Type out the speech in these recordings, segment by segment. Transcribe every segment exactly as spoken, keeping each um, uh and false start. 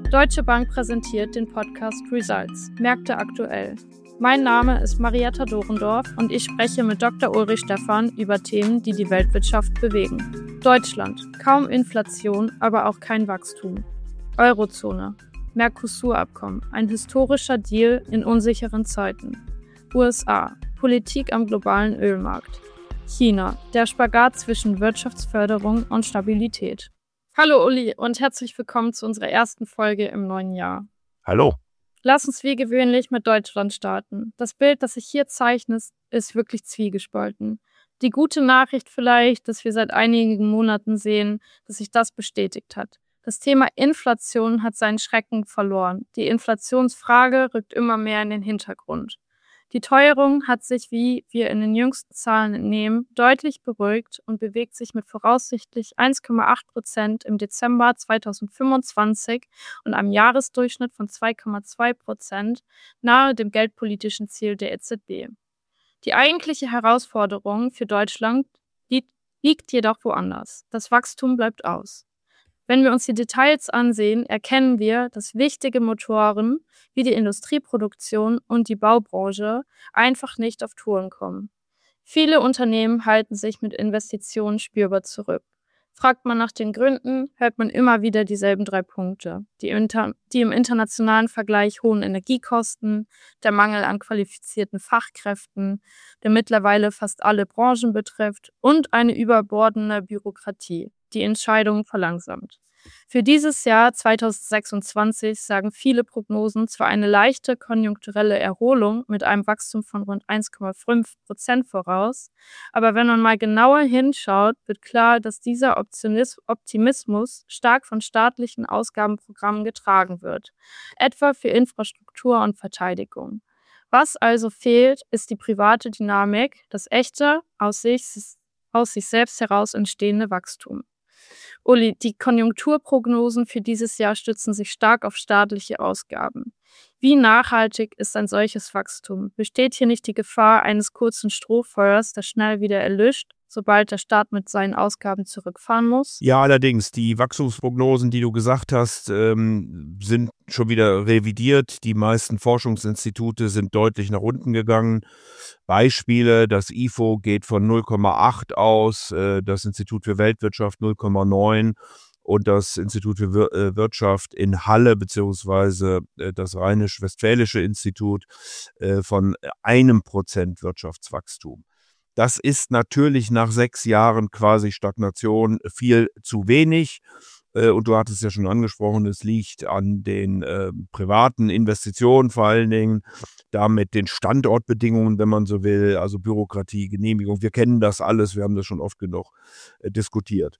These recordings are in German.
Deutsche Bank präsentiert den Podcast Results – Märkte aktuell. Mein Name ist Marietta Dorendorf und ich spreche mit Doktor Ulrich Stephan über Themen, die die Weltwirtschaft bewegen. Deutschland: Kaum Inflation, aber auch kein Wachstum. Eurozone: Mercosur-Abkommen, ein historischer Deal in unsicheren Zeiten. U S A: Politik am globalen Ölmarkt. China: Der Spagat zwischen Wirtschaftsförderung und Stabilität. Hallo Uli und herzlich willkommen zu unserer ersten Folge im neuen Jahr. Hallo. Lass uns wie gewöhnlich mit Deutschland starten. Das Bild, das sich hier zeichnet, ist wirklich zwiegespalten. Die gute Nachricht vielleicht, dass wir seit einigen Monaten sehen, dass sich das bestätigt hat. Das Thema Inflation hat seinen Schrecken verloren. Die Inflationsfrage rückt immer mehr in den Hintergrund. Die Teuerung hat sich, wie wir in den jüngsten Zahlen entnehmen, deutlich beruhigt und bewegt sich mit voraussichtlich eins Komma acht Prozent im Dezember zweitausendfünfundzwanzig und einem Jahresdurchschnitt von zwei Komma zwei Prozent nahe dem geldpolitischen Ziel der E Z B. Die eigentliche Herausforderung für Deutschland liegt, liegt jedoch woanders. Das Wachstum bleibt aus. Wenn wir uns die Details ansehen, erkennen wir, dass wichtige Motoren wie die Industrieproduktion und die Baubranche einfach nicht auf Touren kommen. Viele Unternehmen halten sich mit Investitionen spürbar zurück. Fragt man nach den Gründen, hört man immer wieder dieselben drei Punkte. Die, inter- die im internationalen Vergleich hohen Energiekosten, der Mangel an qualifizierten Fachkräften, der mittlerweile fast alle Branchen betrifft, und eine überbordende Bürokratie, die Entscheidungen verlangsamt. Für dieses Jahr zweitausendsechsundzwanzig sagen viele Prognosen zwar eine leichte konjunkturelle Erholung mit einem Wachstum von rund eins Komma fünf Prozent voraus, aber wenn man mal genauer hinschaut, wird klar, dass dieser Optimismus stark von staatlichen Ausgabenprogrammen getragen wird, etwa für Infrastruktur und Verteidigung. Was also fehlt, ist die private Dynamik, das echte, aus sich, aus sich selbst heraus entstehende Wachstum. Uli, die Konjunkturprognosen für dieses Jahr stützen sich stark auf staatliche Ausgaben. Wie nachhaltig ist ein solches Wachstum? Besteht hier nicht die Gefahr eines kurzen Strohfeuers, das schnell wieder erlischt, sobald der Staat mit seinen Ausgaben zurückfahren muss? Ja, allerdings, die Wachstumsprognosen, die du gesagt hast, ähm, sind schon wieder revidiert. Die meisten Forschungsinstitute sind deutlich nach unten gegangen. Beispiele: Das I F O geht von null Komma acht aus, äh, das Institut für Weltwirtschaft null Komma neun und das Institut für Wir- äh, Wirtschaft in Halle beziehungsweise äh, das Rheinisch-Westfälische Institut äh, von einem Prozent Wirtschaftswachstum. Das ist natürlich nach sechs Jahren quasi Stagnation viel zu wenig. Äh, Und du hattest es ja schon angesprochen, es liegt an den äh, privaten Investitionen vor allen Dingen, damit den Standortbedingungen, wenn man so will, also Bürokratie, Genehmigung. Wir kennen das alles, wir haben das schon oft genug äh, diskutiert.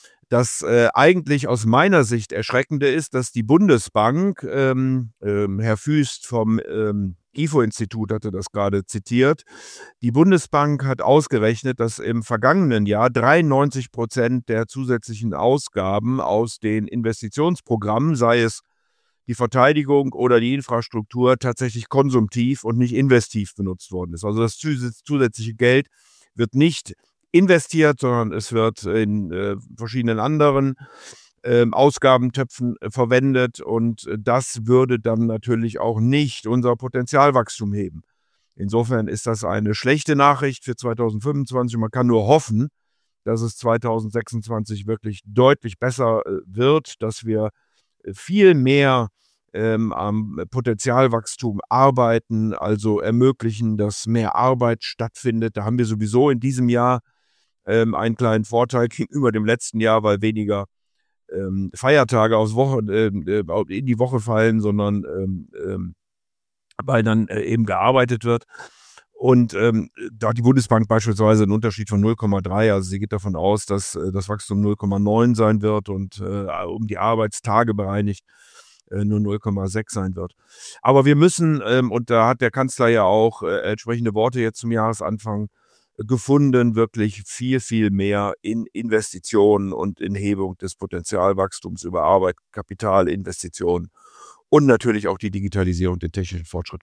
Das äh, eigentlich aus meiner Sicht Erschreckende ist, dass die Bundesbank, ähm, ähm, Herr Füst vom ähm, I F O-Institut hatte das gerade zitiert, die Bundesbank hat ausgerechnet, dass im vergangenen Jahr dreiundneunzig Prozent der zusätzlichen Ausgaben aus den Investitionsprogrammen, sei es die Verteidigung oder die Infrastruktur, tatsächlich konsumtiv und nicht investiv benutzt worden ist. Also das zusätzliche Geld wird nicht investiert, sondern es wird in äh, verschiedenen anderen äh, Ausgabentöpfen äh, verwendet und äh, das würde dann natürlich auch nicht unser Potenzialwachstum heben. Insofern ist das eine schlechte Nachricht für zweitausendfünfundzwanzig. Man kann nur hoffen, dass es zweitausendsechsundzwanzig wirklich deutlich besser äh, wird, dass wir äh, viel mehr ähm, am Potenzialwachstum arbeiten, also ermöglichen, dass mehr Arbeit stattfindet. Da haben wir sowieso in diesem Jahr ähm, einen kleinen Vorteil gegenüber dem letzten Jahr, weil weniger ähm, Feiertage aus Woche, äh, in die Woche fallen, sondern ähm, ähm, weil dann äh, eben gearbeitet wird. Und ähm, da hat die Bundesbank beispielsweise einen Unterschied von null Komma drei, also sie geht davon aus, dass äh, das Wachstum null Komma neun sein wird und äh, um die Arbeitstage bereinigt äh, nur null Komma sechs sein wird. Aber wir müssen, ähm, und da hat der Kanzler ja auch äh, entsprechende Worte jetzt zum Jahresanfang äh, gefunden, wirklich viel, viel mehr in Investitionen und in Hebung des Potenzialwachstums über Arbeit, Kapital, Investitionen und natürlich auch die Digitalisierung, den technischen Fortschritt kommen.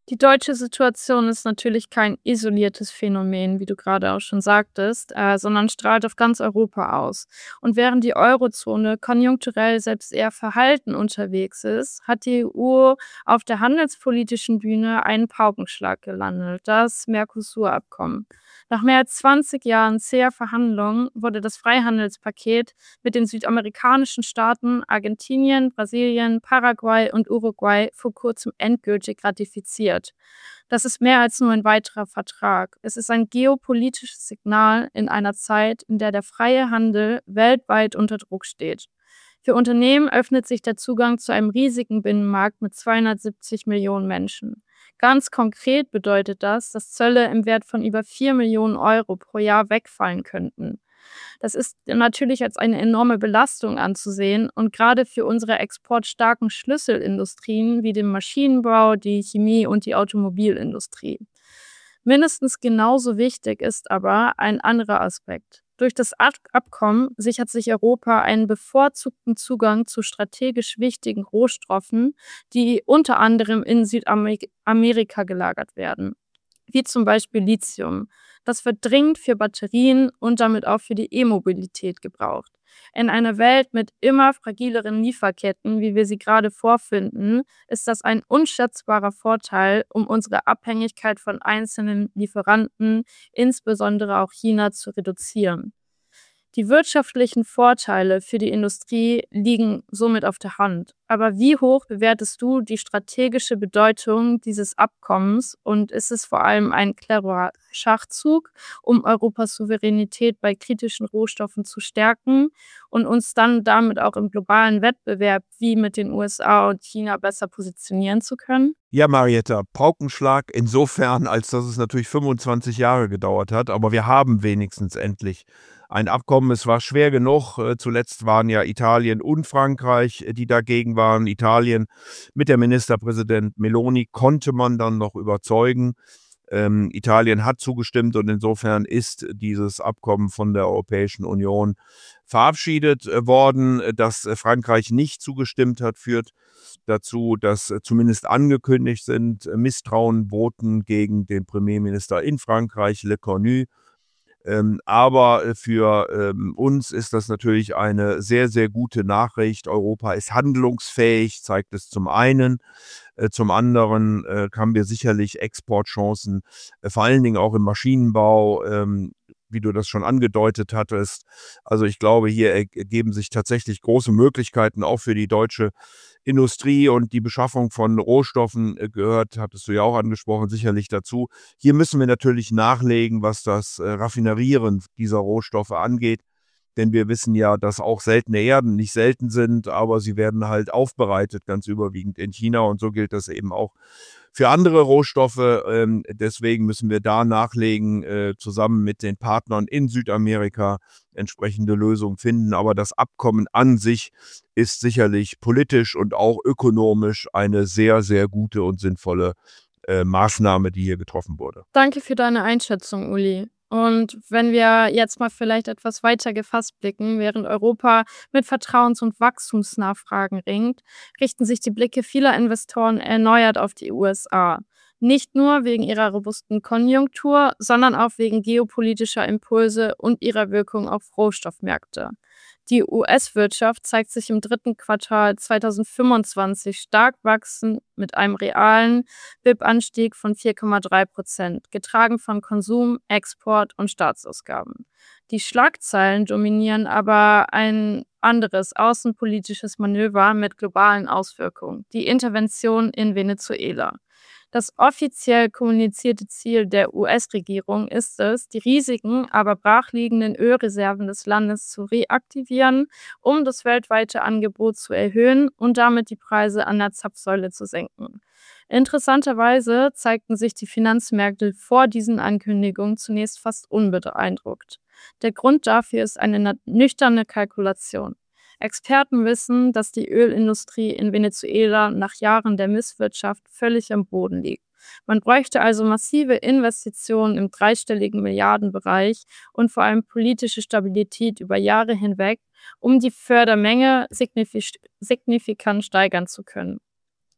Die deutsche Situation ist natürlich kein isoliertes Phänomen, wie du gerade auch schon sagtest, äh, sondern strahlt auf ganz Europa aus. Und während die Eurozone konjunkturell selbst eher verhalten unterwegs ist, hat die E U auf der handelspolitischen Bühne einen Paukenschlag gelandet, das Mercosur-Abkommen. Nach mehr als zwanzig Jahren zäher Verhandlungen wurde das Freihandelspaket mit den südamerikanischen Staaten Argentinien, Brasilien, Paraguay und Uruguay vor kurzem endgültig ratifiziert. Das ist mehr als nur ein weiterer Vertrag. Es ist ein geopolitisches Signal in einer Zeit, in der der freie Handel weltweit unter Druck steht. Für Unternehmen öffnet sich der Zugang zu einem riesigen Binnenmarkt mit zweihundertsiebzig Millionen Menschen. Ganz konkret bedeutet das, dass Zölle im Wert von über vier Millionen Euro pro Jahr wegfallen könnten. Das ist natürlich als eine enorme Belastung anzusehen und gerade für unsere exportstarken Schlüsselindustrien wie den Maschinenbau, die Chemie und die Automobilindustrie. Mindestens genauso wichtig ist aber ein anderer Aspekt. Durch das Abkommen sichert sich Europa einen bevorzugten Zugang zu strategisch wichtigen Rohstoffen, die unter anderem in Südamerika gelagert werden, wie zum Beispiel Lithium. Das wird dringend für Batterien und damit auch für die E-Mobilität gebraucht. In einer Welt mit immer fragileren Lieferketten, wie wir sie gerade vorfinden, ist das ein unschätzbarer Vorteil, um unsere Abhängigkeit von einzelnen Lieferanten, insbesondere auch China, zu reduzieren. Die wirtschaftlichen Vorteile für die Industrie liegen somit auf der Hand. Aber wie hoch bewertest du die strategische Bedeutung dieses Abkommens und ist es vor allem ein cleverer Schachzug, um Europas Souveränität bei kritischen Rohstoffen zu stärken und uns dann damit auch im globalen Wettbewerb wie mit den U S A und China besser positionieren zu können? Ja, Marietta, Paukenschlag insofern, als dass es natürlich fünfundzwanzig Jahre gedauert hat, aber wir haben wenigstens endlich ein Abkommen. Es war schwer genug. Äh, Zuletzt waren ja Italien und Frankreich, äh, die dagegen waren. Italien mit der Ministerpräsident Meloni konnte man dann noch überzeugen. Ähm, Italien hat zugestimmt und insofern ist dieses Abkommen von der Europäischen Union verabschiedet äh, worden. Dass äh, Frankreich nicht zugestimmt hat, führt dazu, dass äh, zumindest angekündigt sind äh, Misstrauensvoten gegen den Premierminister in Frankreich, Le Cornu. Ähm, aber äh, für ähm, uns ist das natürlich eine sehr, sehr gute Nachricht. Europa ist handlungsfähig, zeigt es zum einen. Äh, zum anderen äh, haben wir sicherlich Exportchancen, äh, vor allen Dingen auch im Maschinenbau, ähm, wie du das schon angedeutet hattest. Also ich glaube, hier ergeben sich tatsächlich große Möglichkeiten auch für die deutsche Industrie und die Beschaffung von Rohstoffen äh, gehört, hattest du ja auch angesprochen, sicherlich dazu. Hier müssen wir natürlich nachlegen, was das äh, Raffinerieren dieser Rohstoffe angeht. Denn wir wissen ja, dass auch seltene Erden nicht selten sind, aber sie werden halt aufbereitet, ganz überwiegend in China. Und so gilt das eben auch für andere Rohstoffe. Ähm, deswegen müssen wir da nachlegen, äh, zusammen mit den Partnern in Südamerika entsprechende Lösungen finden. Aber das Abkommen an sich ist sicherlich politisch und auch ökonomisch eine sehr, sehr gute und sinnvolle äh, Maßnahme, die hier getroffen wurde. Danke für deine Einschätzung, Uli. Und wenn wir jetzt mal vielleicht etwas weiter gefasst blicken, während Europa mit Vertrauens- und Wachstumsnachfragen ringt, richten sich die Blicke vieler Investoren erneuert auf die U S A. Nicht nur wegen ihrer robusten Konjunktur, sondern auch wegen geopolitischer Impulse und ihrer Wirkung auf Rohstoffmärkte. Die U S-Wirtschaft zeigt sich im dritten Quartal zweitausendfünfundzwanzig stark wachsen mit einem realen B I P-Anstieg von vier Komma drei Prozent, getragen von Konsum, Export und Staatsausgaben. Die Schlagzeilen dominieren aber ein anderes außenpolitisches Manöver mit globalen Auswirkungen, die Intervention in Venezuela. Das offiziell kommunizierte Ziel der U S-Regierung ist es, die riesigen, aber brachliegenden Ölreserven des Landes zu reaktivieren, um das weltweite Angebot zu erhöhen und damit die Preise an der Zapfsäule zu senken. Interessanterweise zeigten sich die Finanzmärkte vor diesen Ankündigungen zunächst fast unbeeindruckt. Der Grund dafür ist eine nüchterne Kalkulation. Experten wissen, dass die Ölindustrie in Venezuela nach Jahren der Misswirtschaft völlig am Boden liegt. Man bräuchte also massive Investitionen im dreistelligen Milliardenbereich und vor allem politische Stabilität über Jahre hinweg, um die Fördermenge signif- signifikant steigern zu können.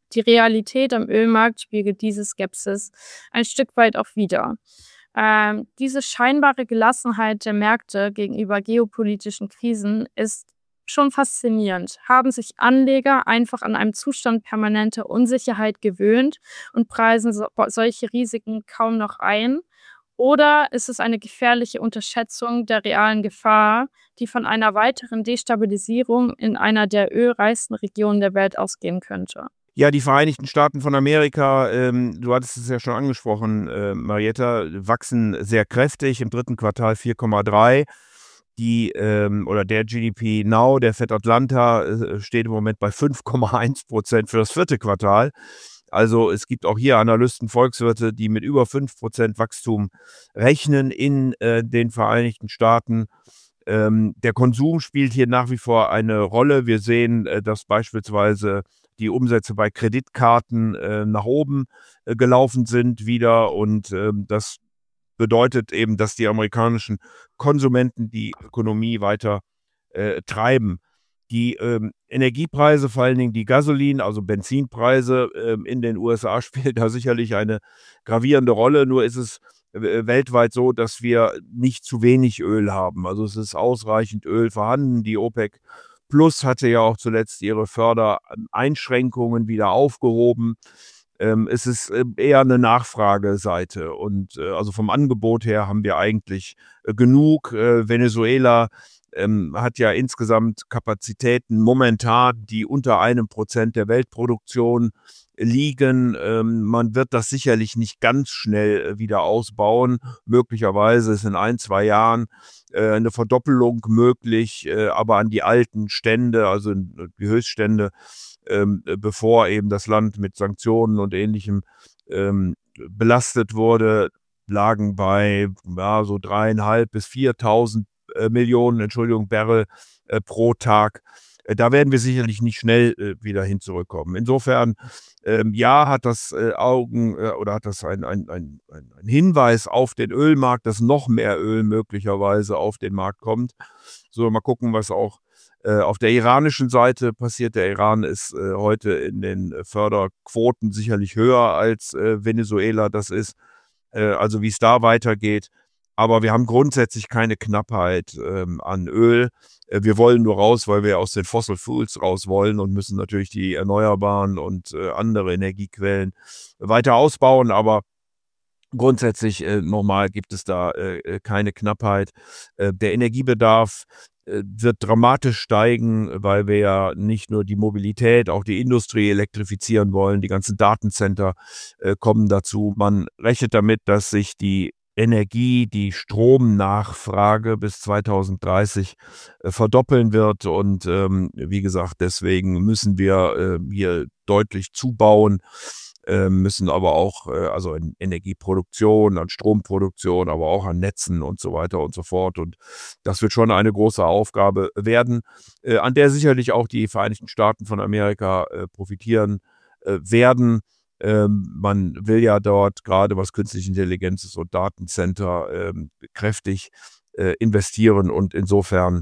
Die Realität am Ölmarkt spiegelt diese Skepsis ein Stück weit auch wider. Ähm, diese scheinbare Gelassenheit der Märkte gegenüber geopolitischen Krisen ist schon faszinierend. Haben sich Anleger einfach an einem Zustand permanenter Unsicherheit gewöhnt und preisen so, solche Risiken kaum noch ein? Oder ist es eine gefährliche Unterschätzung der realen Gefahr, die von einer weiteren Destabilisierung in einer der ölreichsten Regionen der Welt ausgehen könnte? Ja, die Vereinigten Staaten von Amerika, ähm, du hattest es ja schon angesprochen, äh, Marietta, wachsen sehr kräftig, im dritten Quartal vier Komma drei. Die, ähm, oder der G D P Now, der Fed Atlanta, äh, steht im Moment bei fünf Komma eins Prozent für das vierte Quartal. Also es gibt auch hier Analysten, Volkswirte, die mit über fünf Prozent Wachstum rechnen in äh, den Vereinigten Staaten. Ähm, der Konsum spielt hier nach wie vor eine Rolle. Wir sehen, äh, dass beispielsweise die Umsätze bei Kreditkarten äh, nach oben äh, gelaufen sind wieder, und ähm, das bedeutet eben, dass die amerikanischen Konsumenten die Ökonomie weiter äh, treiben. Die ähm, Energiepreise, vor allen Dingen die Gasolin, also Benzinpreise ähm, in den U S A spielen da sicherlich eine gravierende Rolle. Nur ist es äh, weltweit so, dass wir nicht zu wenig Öl haben. Also es ist ausreichend Öl vorhanden. Die OPEC Plus hatte ja auch zuletzt ihre Fördereinschränkungen wieder aufgehoben. Ähm, es ist äh, eher eine Nachfrageseite, und äh, also vom Angebot her haben wir eigentlich äh, genug. Äh, Venezuela ähm, hat ja insgesamt Kapazitäten momentan, die unter einem Prozent der Weltproduktion liegen. Ähm, man wird das sicherlich nicht ganz schnell äh, wieder ausbauen. Möglicherweise ist in ein, zwei Jahren äh, eine Verdoppelung möglich, äh, aber an die alten Stände, also die Höchststände, ähm, bevor eben das Land mit Sanktionen und Ähnlichem ähm, belastet wurde, lagen bei ja, so dreieinhalb bis viertausend äh, Millionen, Entschuldigung, Barrel äh, pro Tag. Äh, da werden wir sicherlich nicht schnell äh, wieder hin zurückkommen. Insofern, ähm, ja, hat das äh, Augen äh, oder hat das ein, ein, ein, ein Hinweis auf den Ölmarkt, dass noch mehr Öl möglicherweise auf den Markt kommt. So, mal gucken, was auch äh, auf der iranischen Seite passiert. Der Iran ist äh, heute in den Förderquoten sicherlich höher als äh, Venezuela das ist. Äh, also wie es da weitergeht. Aber wir haben grundsätzlich keine Knappheit ähm, an Öl. Äh, wir wollen nur raus, weil wir aus den Fossil Fuels raus wollen, und müssen natürlich die erneuerbaren und äh, andere Energiequellen weiter ausbauen. Aber grundsätzlich äh, nochmal gibt es da äh, keine Knappheit. Äh, der Energiebedarf äh, wird dramatisch steigen, weil wir ja nicht nur die Mobilität, auch die Industrie elektrifizieren wollen. Die ganzen Datencenter äh, kommen dazu. Man rechnet damit, dass sich die Energie, die Stromnachfrage bis zweitausenddreißig äh, verdoppeln wird. Und ähm, wie gesagt, deswegen müssen wir äh, hier deutlich zubauen, äh, müssen aber auch, äh, also in Energieproduktion, an Stromproduktion, aber auch an Netzen und so weiter und so fort. Und das wird schon eine große Aufgabe werden, äh, an der sicherlich auch die Vereinigten Staaten von Amerika äh, profitieren äh, werden. Ähm, man will ja dort, gerade was künstliche Intelligenz ist und Datencenter, ähm, kräftig äh, investieren, und insofern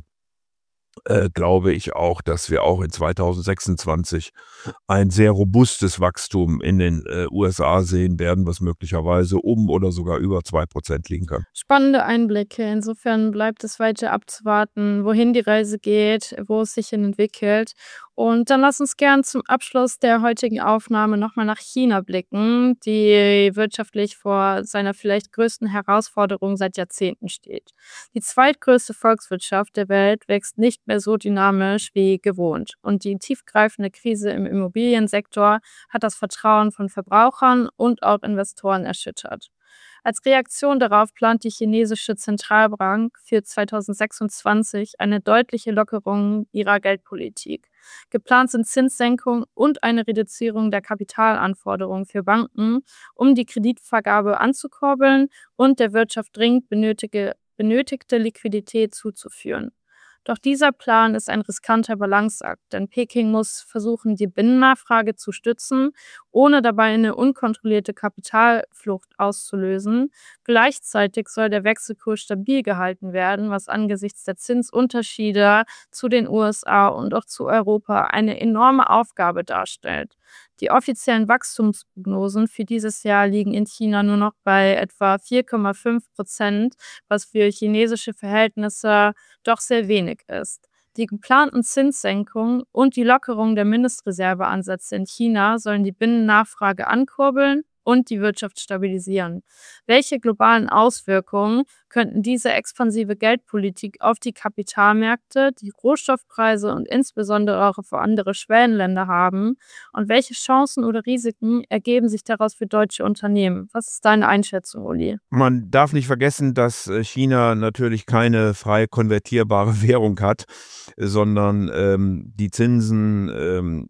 äh, glaube ich auch, dass wir auch in zweitausendsechsundzwanzig ein sehr robustes Wachstum in den äh, U S A sehen werden, was möglicherweise um oder sogar über zwei Prozent liegen kann. Spannende Einblicke. Insofern bleibt es weiter abzuwarten, wohin die Reise geht, wo es sich hin entwickelt. Und dann lass uns gern zum Abschluss der heutigen Aufnahme nochmal nach China blicken, die wirtschaftlich vor seiner vielleicht größten Herausforderung seit Jahrzehnten steht. Die zweitgrößte Volkswirtschaft der Welt wächst nicht mehr so dynamisch wie gewohnt. Und die tiefgreifende Krise im Immobiliensektor hat das Vertrauen von Verbrauchern und auch Investoren erschüttert. Als Reaktion darauf plant die chinesische Zentralbank für zweitausendsechsundzwanzig eine deutliche Lockerung ihrer Geldpolitik. Geplant sind Zinssenkungen und eine Reduzierung der Kapitalanforderungen für Banken, um die Kreditvergabe anzukurbeln und der Wirtschaft dringend benötigte, benötigte Liquidität zuzuführen. Doch dieser Plan ist ein riskanter Balanceakt, denn Peking muss versuchen, die Binnennachfrage zu stützen, ohne dabei eine unkontrollierte Kapitalflucht auszulösen. Gleichzeitig soll der Wechselkurs stabil gehalten werden, was angesichts der Zinsunterschiede zu den U S A und auch zu Europa eine enorme Aufgabe darstellt. Die offiziellen Wachstumsprognosen für dieses Jahr liegen in China nur noch bei etwa vier Komma fünf Prozent, was für chinesische Verhältnisse doch sehr wenig ist. Die geplanten Zinssenkungen und die Lockerung der Mindestreserveansätze in China sollen die Binnennachfrage ankurbeln und die Wirtschaft stabilisieren. Welche globalen Auswirkungen könnten diese expansive Geldpolitik auf die Kapitalmärkte, die Rohstoffpreise und insbesondere auch für andere Schwellenländer haben? Und welche Chancen oder Risiken ergeben sich daraus für deutsche Unternehmen? Was ist deine Einschätzung, Uli? Man darf nicht vergessen, dass China natürlich keine frei konvertierbare Währung hat, sondern ähm, die Zinsen ähm,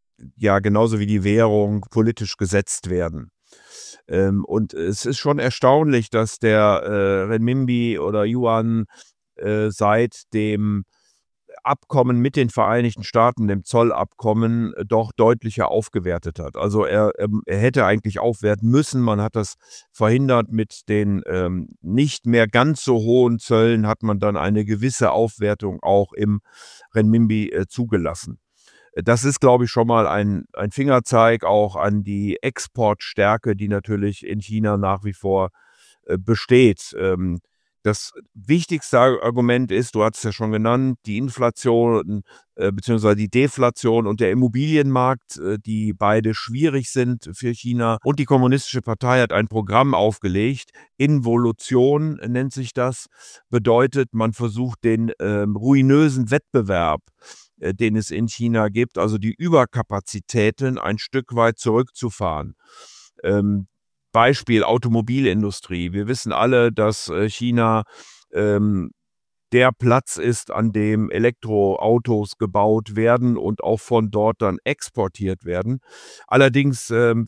ja genauso wie die Währung politisch gesetzt werden. Ähm, und es ist schon erstaunlich, dass der äh, Renminbi oder Yuan äh, seit dem Abkommen mit den Vereinigten Staaten, dem Zollabkommen, äh, doch deutlicher aufgewertet hat. Also er, er hätte eigentlich aufwerten müssen. Man hat das verhindert. Mit den ähm, nicht mehr ganz so hohen Zöllen hat man dann eine gewisse Aufwertung auch im Renminbi äh, zugelassen. Das ist, glaube ich, schon mal ein, ein Fingerzeig auch an die Exportstärke, die natürlich in China nach wie vor äh, besteht. Ähm, das wichtigste Argument ist, du hast es ja schon genannt, die Inflation äh, bzw. die Deflation und der Immobilienmarkt, äh, die beide schwierig sind für China. Und die Kommunistische Partei hat ein Programm aufgelegt. Involution nennt sich das. Bedeutet, man versucht den äh, ruinösen Wettbewerb, den es in China gibt, also die Überkapazitäten ein Stück weit zurückzufahren. Ähm, Beispiel Automobilindustrie. Wir wissen alle, dass äh, China ähm, der Platz ist, an dem Elektroautos gebaut werden und auch von dort dann exportiert werden. Allerdings ähm,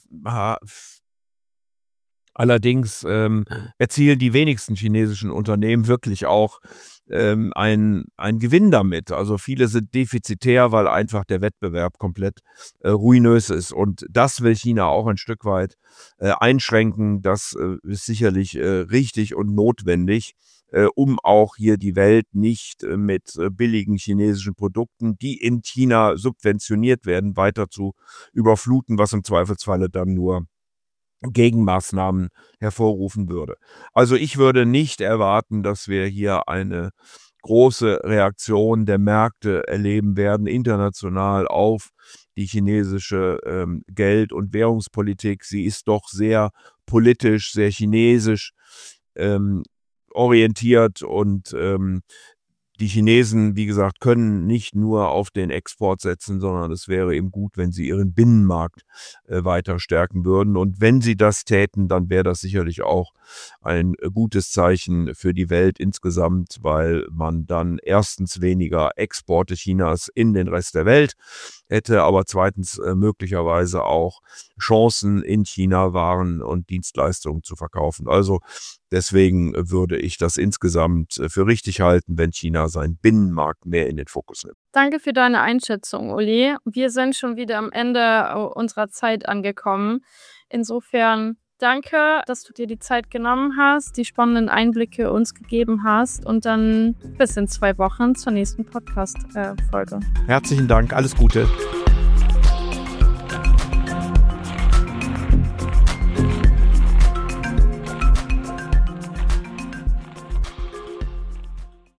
Allerdings ähm, erzielen die wenigsten chinesischen Unternehmen wirklich auch ähm, einen, einen Gewinn damit. Also viele sind defizitär, weil einfach der Wettbewerb komplett äh, ruinös ist. Und das will China auch ein Stück weit äh, einschränken. Das äh, ist sicherlich äh, richtig und notwendig, äh, um auch hier die Welt nicht äh, mit äh, billigen chinesischen Produkten, die in China subventioniert werden, weiter zu überfluten, was im Zweifelsfalle dann nur Gegenmaßnahmen hervorrufen würde. Also ich würde nicht erwarten, dass wir hier eine große Reaktion der Märkte erleben werden, international auf die chinesische ähm, Geld- und Währungspolitik. Sie ist doch sehr politisch, sehr chinesisch ähm, orientiert und ähm, die Chinesen, wie gesagt, können nicht nur auf den Export setzen, sondern es wäre eben gut, wenn sie ihren Binnenmarkt äh, weiter stärken würden. Und wenn sie das täten, dann wäre das sicherlich auch ein äh, gutes Zeichen für die Welt insgesamt, weil man dann erstens weniger Exporte Chinas in den Rest der Welt hätte, aber zweitens äh, möglicherweise auch Chancen in China Waren und Dienstleistungen zu verkaufen. Also deswegen würde ich das insgesamt für richtig halten, wenn China seinen Binnenmarkt mehr in den Fokus nimmt. Danke für deine Einschätzung, Uli. Wir sind schon wieder am Ende unserer Zeit angekommen. Insofern danke, dass du dir die Zeit genommen hast, die spannenden Einblicke uns gegeben hast und dann bis in zwei Wochen zur nächsten Podcast-Folge. Herzlichen Dank, alles Gute.